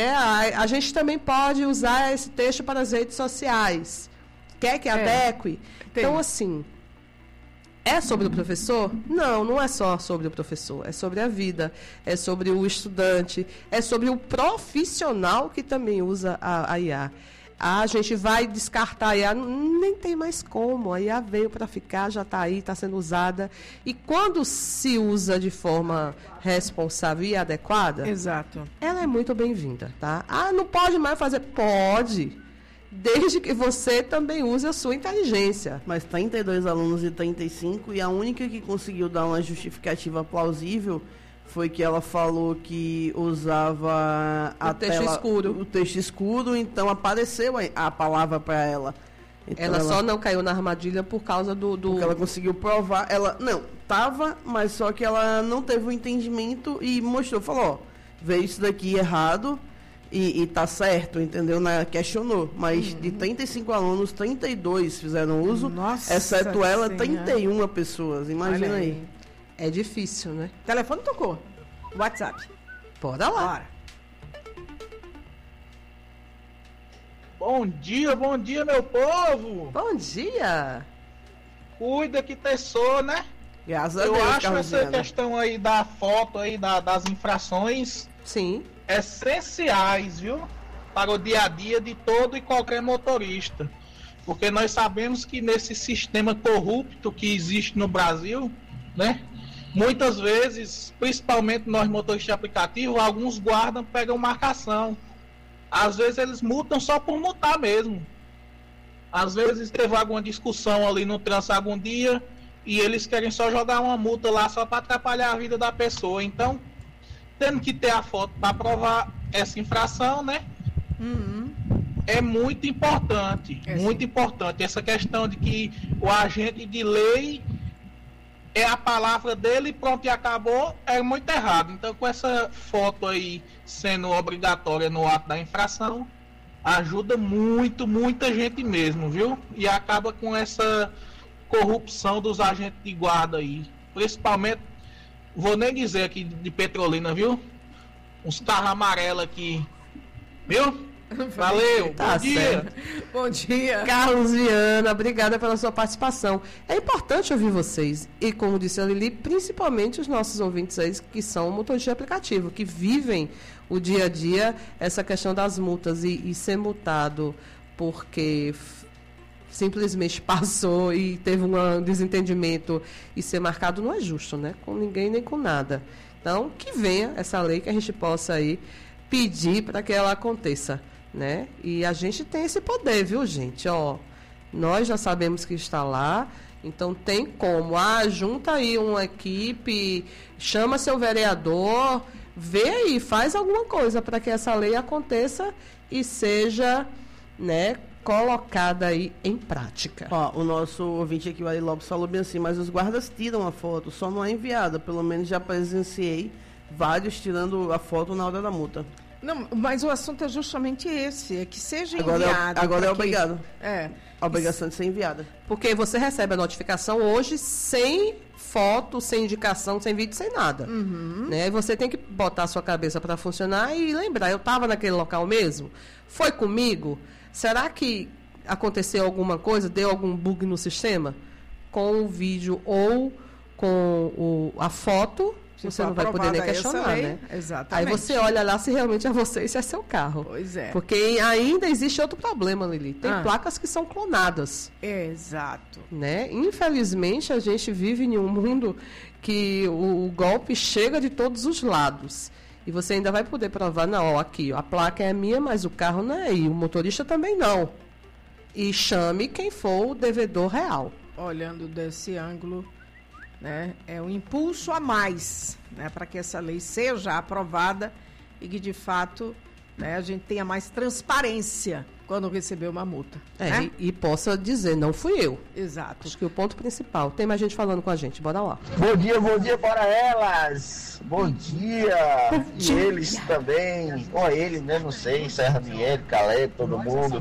a gente também pode usar esse texto para as redes sociais. Quer que adeque? Então, assim, é sobre o professor? Não, não é só sobre o professor. É sobre a vida, é sobre o estudante, é sobre o profissional que também usa a IA. A gente vai descartar a IA, nem tem mais como. A IA veio para ficar, já está aí, está sendo usada. E quando se usa de forma responsável e adequada, exato, ela é muito bem-vinda, tá? Não pode mais fazer? Pode, desde que você também use a sua inteligência. Mas 32 alunos e 35, e a única que conseguiu dar uma justificativa plausível foi que ela falou que usava o texto escuro, então apareceu a palavra para ela. Então ela só não caiu na armadilha por causa do... Porque ela conseguiu provar. Ela, não, tava, mas só que ela não teve o entendimento e mostrou, falou, ó, veio isso daqui errado e tá certo, entendeu? Questionou. Mas de 35 alunos, 32 fizeram uso, exceto ela, 31 pessoas. Imagina aí. É difícil, né? O telefone tocou. WhatsApp. Bora lá. Bora. Bom dia, meu povo. Bom dia. Cuida que tesouro, né? Graças a Deus. Eu acho essa questão aí da foto aí, das infrações, sim, essenciais, viu? Para o dia a dia de todo e qualquer motorista. Porque nós sabemos que nesse sistema corrupto que existe no Brasil, né? Muitas vezes, principalmente nós motoristas de aplicativo, alguns guardam, pegam marcação. Às vezes eles multam só por multar mesmo. Às vezes teve alguma discussão ali no trânsito algum dia e eles querem só jogar uma multa lá só para atrapalhar a vida da pessoa. Então, tendo que ter a foto para provar essa infração, né? É muito importante, muito importante. Essa questão de que o agente de lei é a palavra dele e pronto, e acabou, é muito errado. Então, com essa foto aí sendo obrigatória no ato da infração, ajuda muito, muita gente mesmo, viu? E acaba com essa corrupção dos agentes de guarda aí. Principalmente, vou nem dizer aqui de Petrolina, viu? Uns carros amarelos aqui, viu? Valeu, tá, bom dia. Certo. Bom dia. Carlos Viana, obrigada pela sua participação. É importante ouvir vocês. E como disse a Lili, principalmente os nossos ouvintes aí que são motoristas de aplicativo, que vivem o dia a dia, essa questão das multas e ser multado porque simplesmente passou e teve um desentendimento e ser marcado não é justo, né? Com ninguém nem com nada. Então, que venha essa lei, que a gente possa aí pedir para que ela aconteça, né? E a gente tem esse poder, viu, gente? Ó, nós já sabemos que está lá, então tem como. Junta aí uma equipe, chama seu vereador, vê aí, faz alguma coisa para que essa lei aconteça e seja, né, colocada aí em prática. Ó, o nosso ouvinte aqui, o Ari Lopes, falou bem assim, mas os guardas tiram a foto, só não é enviada. Pelo menos já presenciei vários tirando a foto na hora da multa. Não, mas o assunto é justamente esse, é que seja agora enviado. Agora é obrigado. É. A obrigação de ser enviada. Porque você recebe a notificação hoje sem foto, sem indicação, sem vídeo, sem nada. Né? E você tem que botar a sua cabeça para funcionar e lembrar, eu estava naquele local mesmo? Foi comigo? Será que aconteceu alguma coisa, deu algum bug no sistema? Com o vídeo ou com a foto, você não vai poder nem questionar, lei, né? Exatamente. Aí você olha lá se realmente é você e se é seu carro. Pois é. Porque ainda existe outro problema, Lili. Tem Ah. placas que são clonadas. Exato. Né? Infelizmente, a gente vive em um mundo que o golpe chega de todos os lados. E você ainda vai poder provar, não, ó, aqui, ó, a placa é minha, mas o carro não é, e o motorista também não. E chame quem for o devedor real. Olhando desse ângulo, né, é um impulso a mais, né, para que essa lei seja aprovada e que, de fato, né, a gente tenha mais transparência quando receber uma multa. Né? E possa dizer, não fui eu. Exato. Acho que o ponto principal. Tem mais gente falando com a gente, bora lá. Bom dia para elas. Bom dia. E eles também. Ou ele, né? Não sei, Serra Miele, Caleb, todo mundo.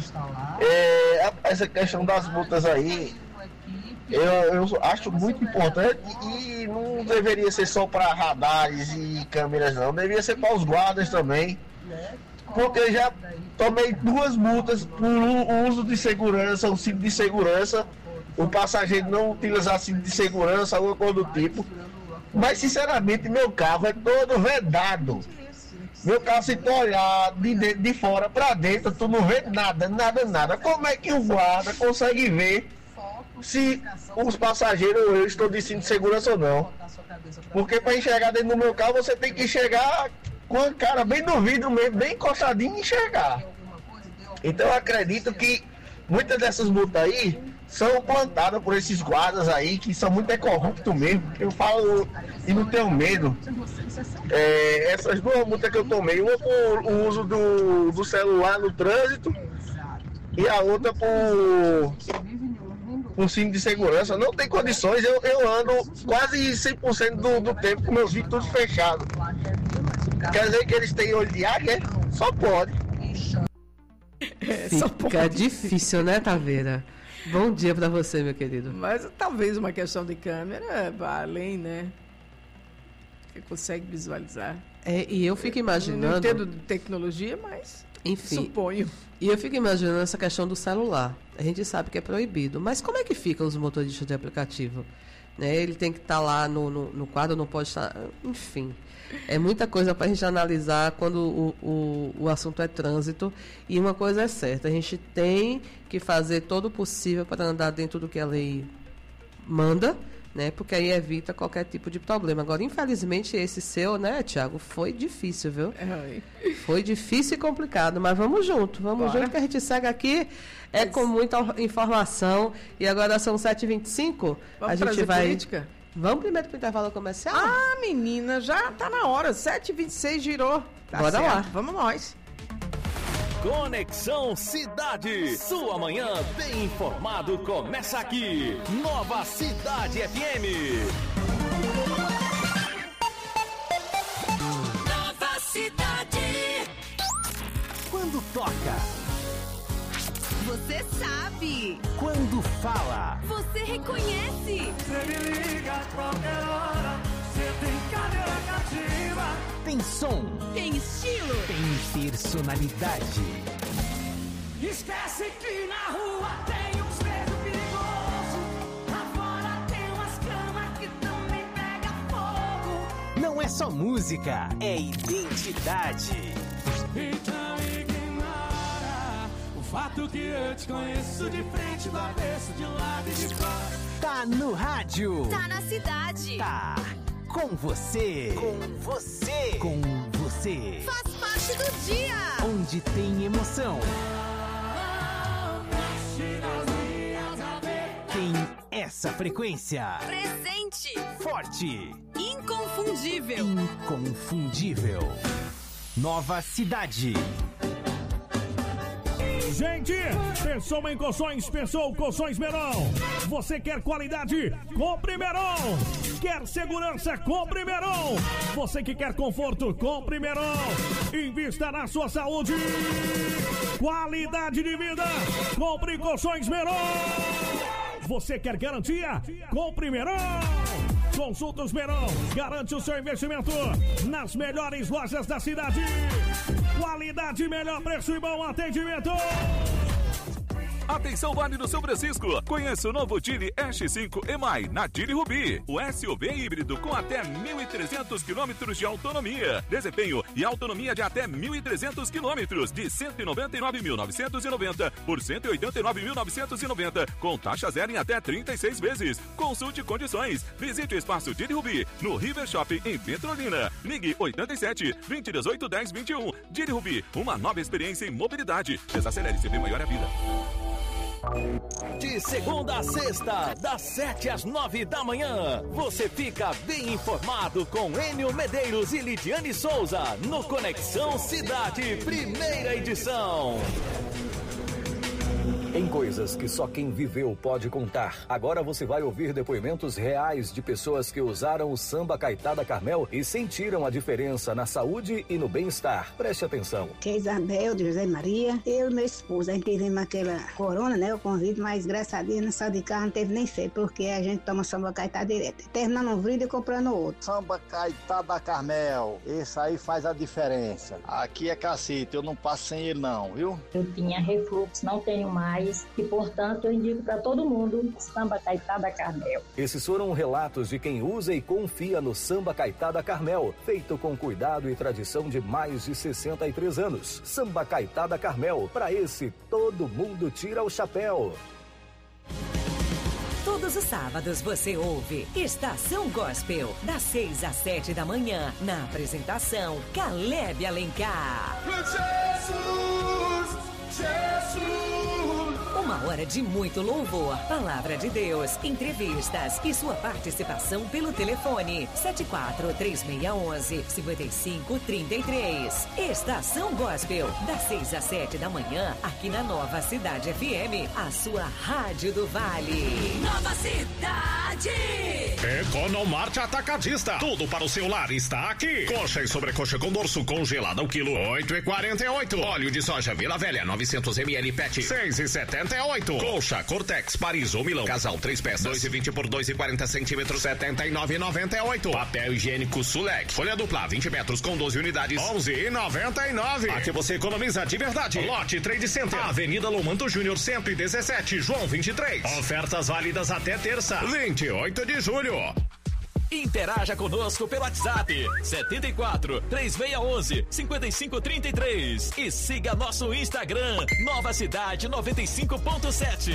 Essa questão das multas aí, eu acho muito importante e não deveria ser só para radares e câmeras, não. Deveria ser para os guardas também. Porque eu já tomei 2 multas por uso de segurança, o cinto de segurança. O passageiro não utilizar cinto de segurança, alguma coisa do tipo. Mas, sinceramente, meu carro é todo vedado. Meu carro, se tu olhar de fora para dentro, tu não vê nada. Como é que o guarda consegue ver se os passageiros ou eu estou de cinto de segurança ou não? Porque para enxergar dentro do meu carro, você tem que enxergar com a cara bem no vidro mesmo, bem encostadinho e enxergar. Então eu acredito que muitas dessas multas aí são plantadas por esses guardas aí, que são muito corruptos mesmo. Eu falo e não tenho medo. Essas 2 multas que eu tomei, uma por o uso do celular no trânsito e a outra por cinto de segurança. Não tem condições, eu ando quase 100% do tempo com meus vidros todos fechados. Quer dizer que eles têm olho de águia? Só pode. Fica difícil, né, Taveira? Bom dia pra você, meu querido. Mas talvez uma questão de câmera vá além, né? Você consegue visualizar. E eu fico imaginando... Não entendo de tecnologia, mas enfim, suponho. E eu fico imaginando essa questão do celular. A gente sabe que é proibido, mas como é que ficam os motoristas de aplicativo? Né? Ele tem que estar lá no quadro, não pode estar... Enfim... É muita coisa para a gente analisar quando o assunto é trânsito. E uma coisa é certa, a gente tem que fazer todo o possível para andar dentro do que a lei manda, né? Porque aí evita qualquer tipo de problema. Agora, infelizmente, esse seu, né, Thiago, foi difícil, viu? Foi difícil e complicado, mas vamos junto. Vamos junto que a gente segue aqui. Com muita informação. E agora são 7h25. Vamos a gente trazer vai... política? Vamos primeiro para o intervalo comercial? Ah, menina, já tá na hora. 7h26 girou. Bora lá. Vamos nós. Conexão Cidade. Sua manhã bem informado começa aqui. Nova Cidade FM. Nova Cidade. Quando toca. Você sabe. Quando fala. Você reconhece. Você me liga a qualquer hora. Você tem cadeira cativa. Tem som. Tem estilo. Tem personalidade. Esquece que na rua tem uns presos perigosos. Lá fora tem umas camas que também pega fogo. Não é só música, é identidade. Então ignora o fato que eu te conheço de frente, do avesso, de lado e de fora. Tá no rádio. Tá na cidade. Tá com você. Com você. Com você. Faz parte do dia. Onde tem emoção. Tem essa frequência. Presente. Forte. Inconfundível. Inconfundível. Nova Cidade. Gente, pensou em colchões, pensou colchões Meron. Você quer qualidade? Compre Meron. Quer segurança? Compre Meron. Você que quer conforto? Compre Meron. Invista na sua saúde. Qualidade de vida? Compre colchões Meron. Você quer garantia? Compre Meron. Consultas Meron. Garante o seu investimento nas melhores lojas da cidade. Qualidade, melhor preço e bom atendimento. Atenção, Vale do São Francisco. Conheça o novo Geely S5 EMAI na Geely Rubi. O SUV híbrido com até 1.300 km de autonomia. Desempenho e autonomia de até 1.300 km. De 199.990 por 189.990. Com taxa zero em até 36 vezes. Consulte condições. Visite o espaço Geely Rubi no River Shopping em Petrolina. Ligue 87 2018 10 21. Geely Rubi, uma nova experiência em mobilidade. Desacelere, se vê maior a vida. De segunda a sexta, das 7 às 9 da manhã, você fica bem informado com Enio Medeiros e Lidiane Souza no Conexão Cidade, primeira edição. Em coisas que só quem viveu pode contar. Agora você vai ouvir depoimentos reais de pessoas que usaram o samba Caetada Carmel e sentiram a diferença na saúde e no bem-estar. Preste atenção. Que é Isabel, de José Maria. Eu e meu esposo, a gente tivemos aquela corona, né? O convite, mas graças a Deus, nessa de carro não teve nem ser, porque a gente toma samba Caetada direto. Terminando um brinde e comprando outro. Samba Caetada Carmel, esse aí faz a diferença. Aqui é cacete, eu não passo sem ele não, viu? Eu tinha refluxo, não tenho mais. E, portanto, eu indico para todo mundo Samba Caetada Carmel. Esses foram relatos de quem usa e confia no Samba Caetada Carmel, feito com cuidado e tradição de mais de 63 anos. Samba Caetada Carmel, para esse todo mundo tira o chapéu. Todos os sábados você ouve Estação Gospel, das 6 às 7 da manhã, na apresentação Caleb Alencar. Jesus! Uma hora de muito louvor, palavra de Deus, entrevistas e sua participação pelo telefone 74-3611-5533. Estação Gospel, das 6 às 7 da manhã, aqui na Nova Cidade FM, a sua rádio do Vale. Nova Cidade! Economarte Atacadista. Tudo para o seu lar está aqui. Coxa e sobrecoxa com dorso congelada ao quilo 8,48. Óleo de soja Vila Velha 900 ml PET 6,78. Colcha Cortex Paris ou Milão casal 3 peças 2,20 por 2,40 centímetros 79,98. Papel higiênico Sulec folha dupla 20 metros com 12 unidades 11,99. Aqui você economiza de verdade. Lote Trade Center, Avenida Lomanto Júnior 117, João 23. Ofertas válidas até terça, 28 de julho. Interaja conosco pelo WhatsApp 74-3611-5533 e siga nosso Instagram Nova Cidade 95.7.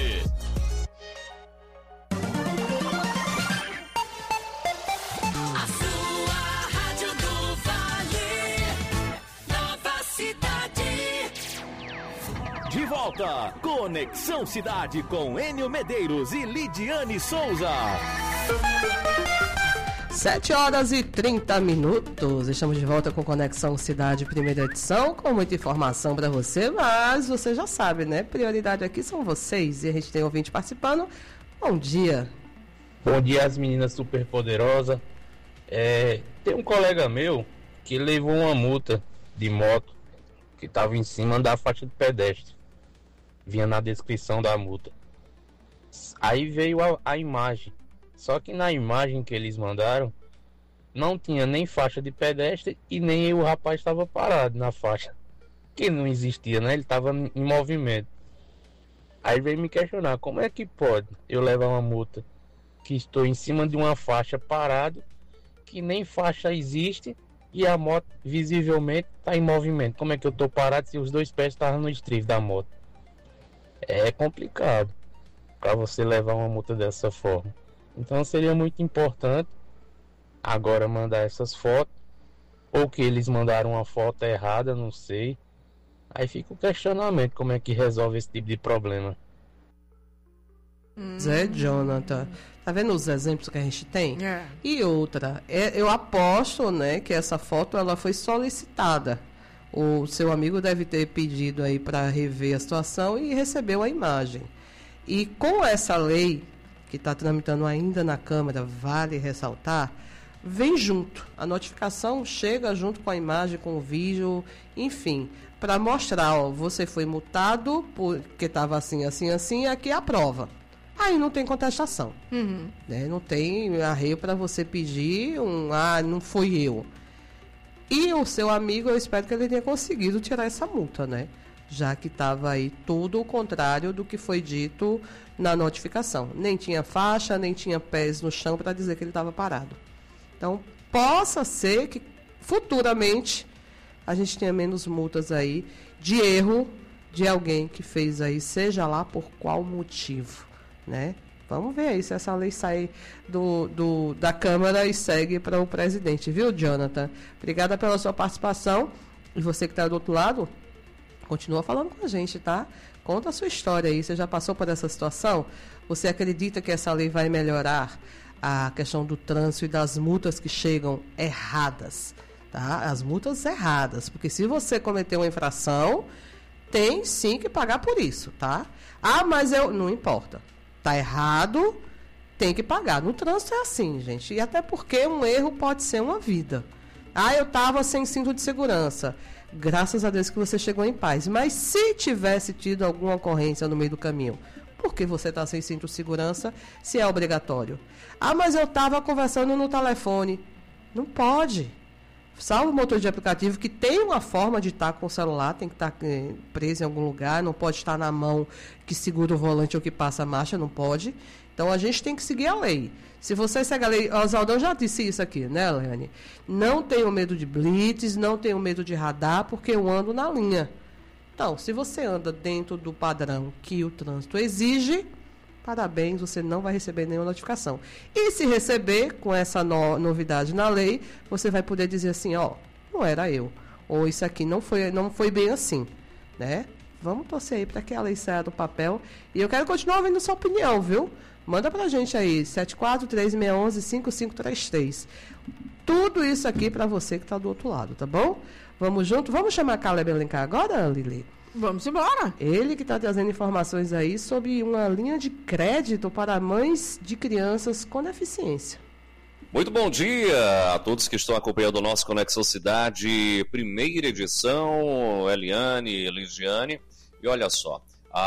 A sua rádio do Vale, Nova Cidade. De volta, Conexão Cidade com Enio Medeiros e Lidiane Souza. 7h30. Estamos de volta com Conexão Cidade, primeira edição, com muita informação para você, mas você já sabe, né? Prioridade aqui são vocês e a gente tem ouvinte participando. Bom dia. Bom dia, as meninas super poderosas. Tem um colega meu que levou uma multa de moto que estava em cima da faixa de pedestre. Vinha na descrição da multa. Aí veio a imagem. Só que na imagem que eles mandaram, não tinha nem faixa de pedestre e nem o rapaz estava parado na faixa. Que não existia, né? Ele estava em movimento. Aí veio me questionar, como é que pode eu levar uma multa que estou em cima de uma faixa parado, que nem faixa existe e a moto visivelmente está em movimento? Como é que eu estou parado se os dois pés estavam no estribo da moto? É complicado para você levar uma multa dessa forma. Então seria muito importante agora mandar essas fotos, ou que eles mandaram uma foto errada, não sei. Aí fica o questionamento, como é que resolve esse tipo de problema. Zé Jonathan, tá vendo os exemplos que a gente tem? E outra, eu aposto, né, que essa foto ela foi solicitada. O seu amigo deve ter pedido aí para rever a situação e recebeu a imagem. E com essa lei que está tramitando ainda na Câmara, vale ressaltar, vem junto. A notificação chega junto com a imagem, com o vídeo, enfim, para mostrar, ó, você foi multado porque estava assim, assim, assim, aqui é a prova. Aí não tem contestação. Né? Não tem arreio para você pedir não foi eu. E o seu amigo, eu espero que ele tenha conseguido tirar essa multa, né? já que estava aí tudo o contrário do que foi dito na notificação. Nem tinha faixa, nem tinha pés no chão para dizer que ele estava parado. Então, possa ser que futuramente a gente tenha menos multas aí de erro de alguém que fez aí, seja lá por qual motivo, né? Vamos ver aí se essa lei sai da Câmara e segue para o presidente, viu, Jonathan? Obrigada pela sua participação. E você que está do outro lado, continua falando com a gente, tá? Conta a sua história aí. Você já passou por essa situação? Você acredita que essa lei vai melhorar a questão do trânsito e das multas que chegam erradas, tá? As multas erradas. Porque se você cometer uma infração, tem sim que pagar por isso, tá? Ah, mas não importa. Tá errado, tem que pagar. No trânsito é assim, gente. E até porque um erro pode ser uma vida. Ah, eu estava sem cinto de segurança. Graças a Deus que você chegou em paz. Mas se tivesse tido alguma ocorrência no meio do caminho, por que você está sem cinto de segurança se é obrigatório? Ah, mas eu estava conversando no telefone. Não pode. Salvo o motor de aplicativo que tem uma forma de estar com o celular, tem que estar preso em algum lugar, não pode estar na mão que segura o volante ou que passa a marcha, não pode. Então a gente tem que seguir a lei. Se você segue a lei, o Oswaldão já disse isso aqui, né, Leane? Não tenho medo de blitz, não tenho medo de radar, porque eu ando na linha. Então, se você anda dentro do padrão que o trânsito exige, parabéns, você não vai receber nenhuma notificação. E se receber, com essa novidade na lei, você vai poder dizer assim, ó, não era eu. Ou isso aqui não foi bem assim, né? Vamos torcer aí para que a lei saia do papel. E eu quero continuar ouvindo sua opinião, viu? Manda pra gente aí, 7436115533. Tudo isso aqui para você que tá do outro lado, tá bom? Vamos junto? Vamos chamar a Caleb Alencar agora, Lili? Vamos embora. Ele que está trazendo informações aí sobre uma linha de crédito para mães de crianças com deficiência. Muito bom dia a todos que estão acompanhando o nosso Conexão Cidade, primeira edição, Eliane, Ligiane. E olha só,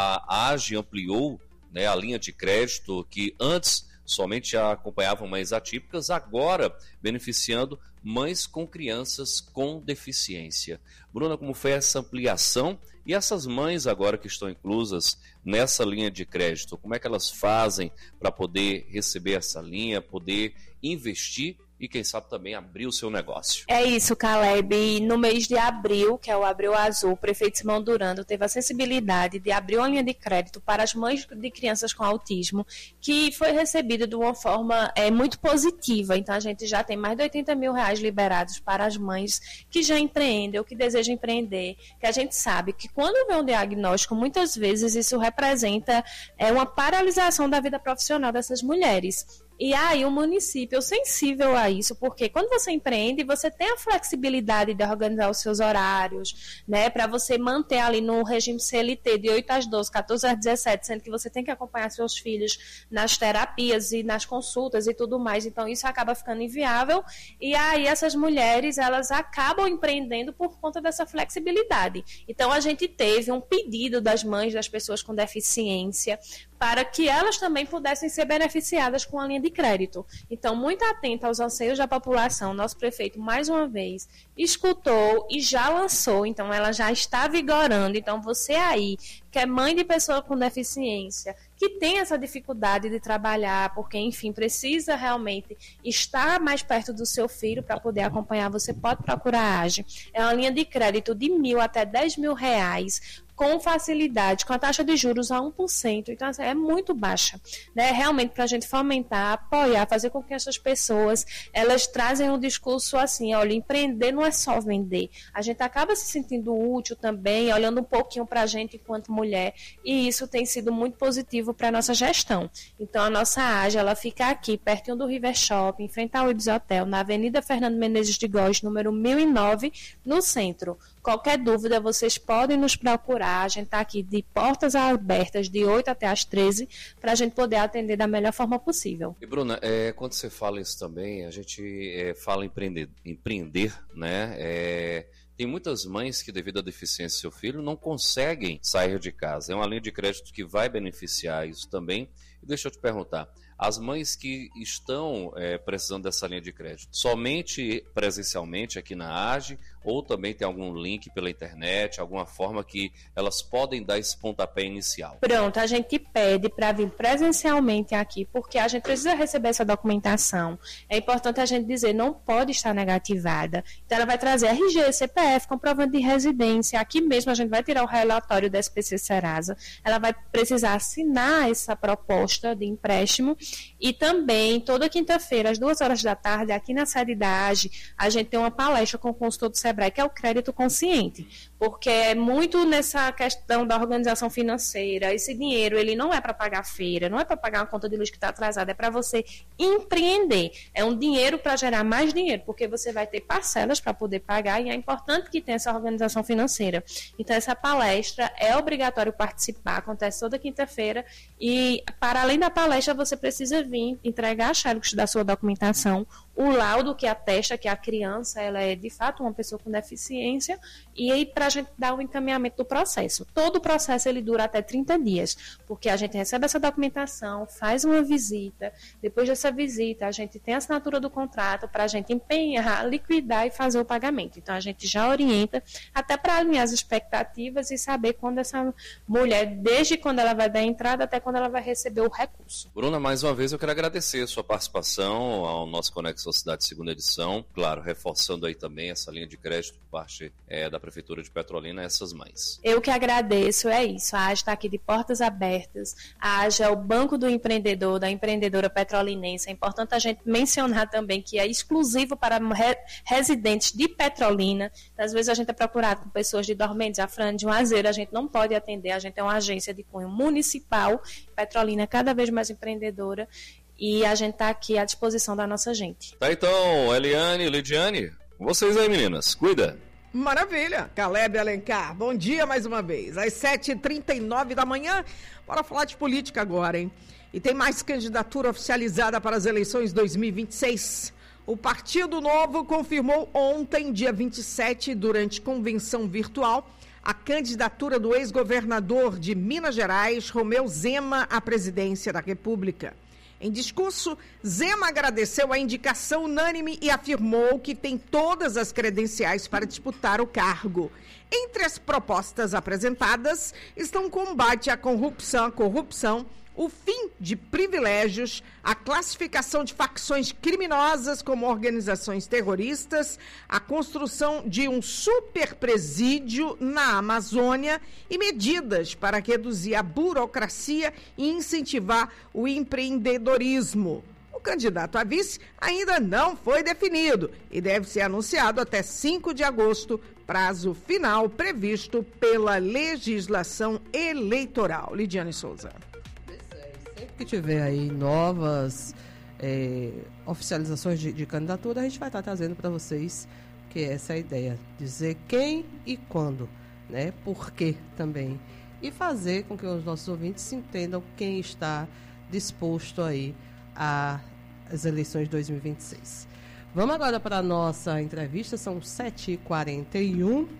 a AGE ampliou, né, a linha de crédito que antes somente acompanhavam mães atípicas, agora beneficiando mães com crianças com deficiência. Bruna, como foi essa ampliação? E essas mães agora que estão inclusas nessa linha de crédito, como é que elas fazem para poder receber essa linha, poder investir e, quem sabe, também abrir o seu negócio? É isso, Caleb. No mês de abril, que é o Abril Azul, o prefeito Simão Durando teve a sensibilidade de abrir uma linha de crédito para as mães de crianças com autismo, que foi recebida de uma forma muito positiva. Então, a gente já tem mais de R$80 mil liberados para as mães que já empreendem ou que desejam empreender, que a gente sabe que quando vem um diagnóstico, muitas vezes isso representa uma paralisação da vida profissional dessas mulheres. E aí o município é sensível a isso, porque quando você empreende, você tem a flexibilidade de organizar os seus horários, né, para você manter ali no regime CLT de 8 às 12, 14 às 17, sendo que você tem que acompanhar seus filhos nas terapias e nas consultas e tudo mais. Então isso acaba ficando inviável e aí essas mulheres, elas acabam empreendendo por conta dessa flexibilidade. Então a gente teve um pedido das mães das pessoas com deficiência para que elas também pudessem ser beneficiadas com a linha de crédito. Então, muito atenta aos anseios da população, nosso prefeito, mais uma vez, escutou e já lançou, então ela já está vigorando. Então, você aí, que é mãe de pessoa com deficiência, que tem essa dificuldade de trabalhar, porque, enfim, precisa realmente estar mais perto do seu filho para poder acompanhar, você pode procurar a AGE. É uma linha de crédito de R$1.000 até R$10 mil, com facilidade, com a taxa de juros a 1%. Então, assim, é muito baixa, né? Realmente, para a gente fomentar, apoiar, fazer com que essas pessoas, elas trazem um discurso assim, olha, empreender não é só vender. A gente acaba se sentindo útil também, olhando um pouquinho para a gente enquanto mulher, e isso tem sido muito positivo para a nossa gestão. Então, a nossa AGE, ela fica aqui, pertinho do River Shopping, em frente ao Ibis Hotel, na Avenida Fernando Menezes de Góes, número 1009, no centro. Qualquer dúvida, vocês podem nos procurar. A gente está aqui de portas abertas, de 8 até as 13, para a gente poder atender da melhor forma possível. E, Bruna, quando você fala isso também, a gente fala empreender, né? Tem muitas mães que, devido à deficiência do seu filho, não conseguem sair de casa. É uma linha de crédito que vai beneficiar isso também. E deixa eu te perguntar, as mães que estão precisando dessa linha de crédito, somente presencialmente aqui na AGE ou também tem algum link pela internet, alguma forma que elas podem dar esse pontapé inicial? Pronto, a gente pede para vir presencialmente aqui, porque a gente precisa receber essa documentação. É importante a gente dizer, não pode estar negativada. Então, ela vai trazer RG, CPF, comprovante de residência. Aqui mesmo a gente vai tirar o relatório da SPC Serasa. Ela vai precisar assinar essa proposta de empréstimo. E também, toda quinta-feira, às 2h da tarde, aqui na sede da AGE, a gente tem uma palestra com o consultor do SEBRAE, que é o crédito consciente. Porque é muito nessa questão da organização financeira. Esse dinheiro, ele não é para pagar feira, não é para pagar uma conta de luz que está atrasada, é para você empreender. É um dinheiro para gerar mais dinheiro, porque você vai ter parcelas para poder pagar e é importante que tenha essa organização financeira. Então, essa palestra é obrigatório participar, acontece toda quinta-feira e, para além da palestra, você precisa vir entregar a xerox da sua documentação, o laudo que atesta que a criança ela é de fato uma pessoa com deficiência e aí para a gente dar o encaminhamento do processo. Todo o processo ele dura até 30 dias, porque a gente recebe essa documentação, faz uma visita, depois dessa visita a gente tem a assinatura do contrato para a gente empenhar, liquidar e fazer o pagamento. Então a gente já orienta até para alinhar as expectativas e saber quando essa mulher, desde quando ela vai dar a entrada até quando ela vai receber o recurso. Bruna, mais uma vez eu quero agradecer a sua participação ao nosso Conexão Cidade segunda edição, claro, reforçando aí também essa linha de crédito por parte da Prefeitura de Petrolina, essas mães. Eu que agradeço, é isso, a AGE está aqui de portas abertas, a AGE é o banco do empreendedor, da empreendedora petrolinense, é importante a gente mencionar também que é exclusivo para residentes de Petrolina, às vezes a gente é procurado com pessoas de Dormentes, Afrânio, de Juazeiro, a gente não pode atender, a gente é uma agência de cunho municipal, Petrolina é cada vez mais empreendedora, e a gente está aqui à disposição da nossa gente. Tá então, Eliane, Lidiane, vocês aí meninas, cuida. Maravilha, Caleb Alencar, bom dia mais uma vez, às 7h39 da manhã, bora falar de política agora, hein? E tem mais candidatura oficializada para as eleições 2026. O Partido Novo confirmou ontem, dia 27, durante convenção virtual, a candidatura do ex-governador de Minas Gerais, Romeu Zema, à presidência da República. Em discurso, Zema agradeceu a indicação unânime e afirmou que tem todas as credenciais para disputar o cargo. Entre as propostas apresentadas estão o combate à corrupção, o fim de privilégios, a classificação de facções criminosas como organizações terroristas, a construção de um superpresídio na Amazônia e medidas para reduzir a burocracia e incentivar o empreendedorismo. O candidato a vice ainda não foi definido e deve ser anunciado até 5 de agosto, prazo final previsto pela legislação eleitoral. Lidiane Souza. Que tiver aí novas oficializações de candidatura, a gente vai estar trazendo para vocês, que é essa a ideia, dizer quem e quando, né? Por quê também, e fazer com que os nossos ouvintes entendam quem está disposto aí às eleições de 2026. Vamos agora para a nossa entrevista, são 7h41.